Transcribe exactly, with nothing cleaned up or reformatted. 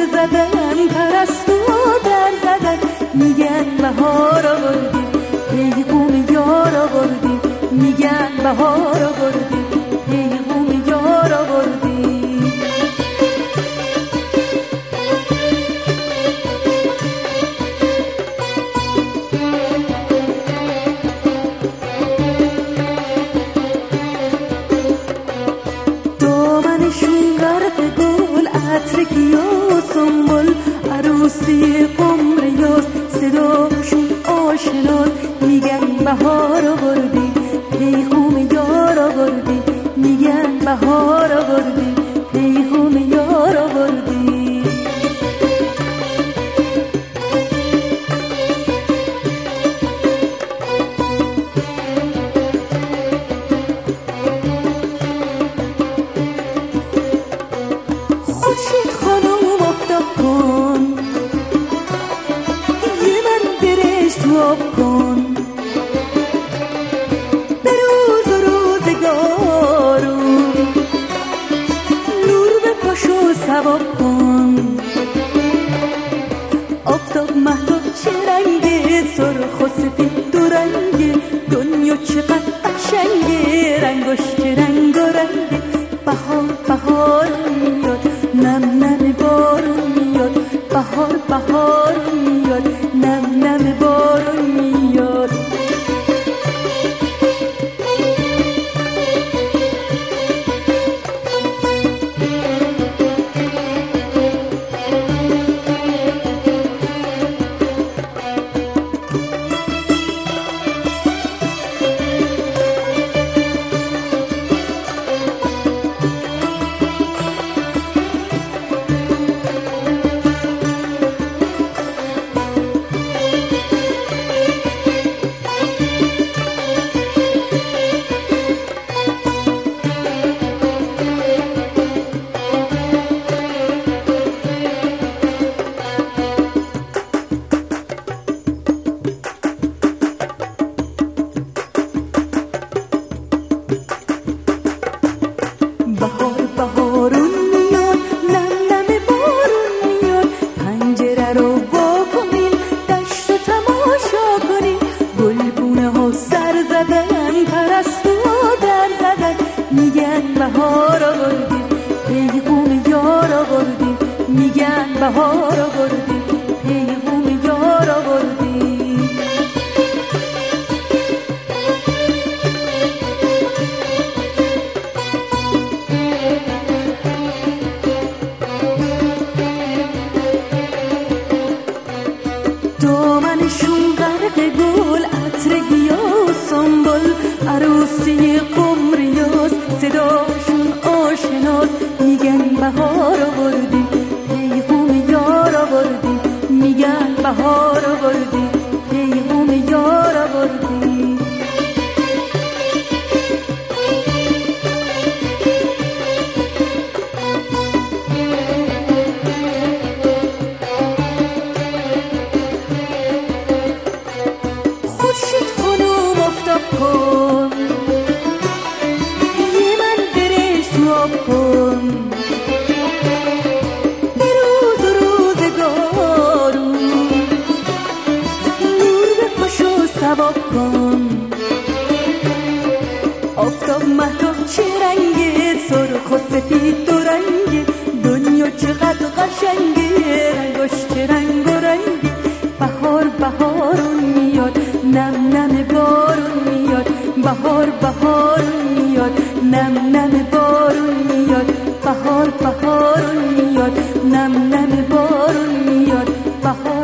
زدن، پرستو در زدن، میگن بهار آوردی، پیغام یار آوردی، میگن بهار آوردی، پیغام یار آوردی. دامنشون غرق گل، عطر گیا سنبل، عروسی قمر یاس، صداشون آشناس، میگن بهار آوردی، پیغام یار آوردی، میگن بهار آوردی، پیغام یار آوردی. خورشید خانم آفتاب کن، یه من برشت آب کن، به روز و روزگارون نور به پاشو ثواب کن. آفتاب مهتاب چه رنگه، سرخ و سفید دو رنگه، دنیا چقدر قشنگه، رنگاش چه رنگ و رنگه. بهار بهار میاد، نم نم بارون میاد، بهار بهار میاد، نم نم بارون میاد. بهار بهارون میاد، نم نم بارون میاد، پنجره رو وا کنین، دشت رو تماشا کنین، گلگونه ها سر زدن، پرستو در زدن، میگن بهار آوردی، پیغام یار آوردی، میگن بهار آوردی، پیغام یار آوردی. دامنشون غرق گل، عطر گیا سنبل، عروسی قمر یاس، صداشون آشناس، میگن بهار آوردی، پیغام یار آوردی، میگن بهار آوردی، پیغام یار آوردی. خورشید خانم آفتاب کن، یه من برشت آب کن، به روز و روزگارون نور به پاشو ثواب کن. آفتاب مهتاب چه رنگه، سرخ و سفید دو رنگه، دنیا چقدر قشنگه، رنگاش چه رنگ و رنگه. بهار بهارون میاد، نم نم بارون میاد، بهار بهارون میاد، نم نم بارون میاد، بهار بهارون میاد، نم نم بارون میاد، بهار